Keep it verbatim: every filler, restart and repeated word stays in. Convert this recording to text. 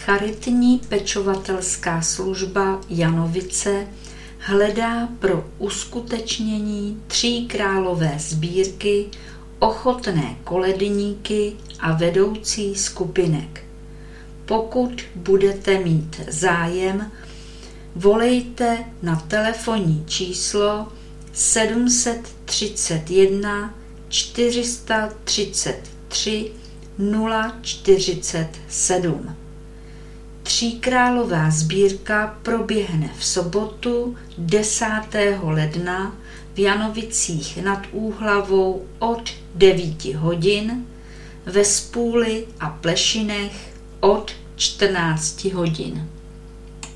Charitní pečovatelská služba Janovice hledá pro uskutečnění tříkrálové sbírky ochotné koledníky a vedoucí skupinek. Pokud budete mít zájem, volejte na telefonní číslo sedm set třicet jedna čtyři sta třicet tři nula čtyřicet sedm. Tříkrálová sbírka proběhne v sobotu desátého ledna v Janovicích nad Úhlavou od devíti hodin, ve Spůli a Plešinech od čtrnácti hodin.